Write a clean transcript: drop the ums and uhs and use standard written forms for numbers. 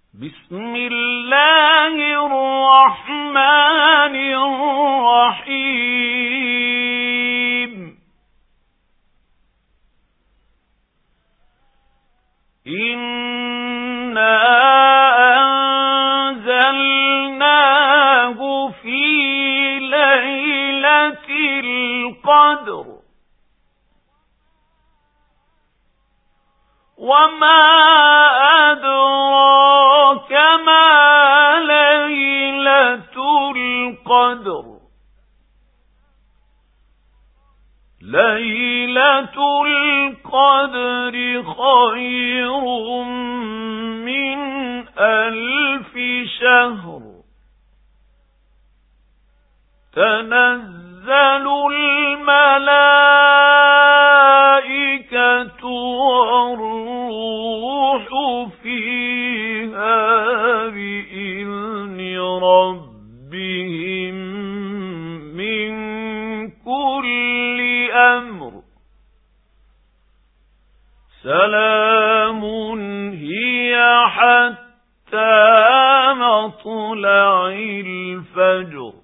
بسم الله الرحمن الرحيم إنا أنزلناه في ليلة القدر وما أدراك ما ليلة القدر ليلة القدر خير من 1000 شهر تنزل الملائكة والروح فيها بإذن ربهم من كل أمر سلام هي حتى مطلع الفجر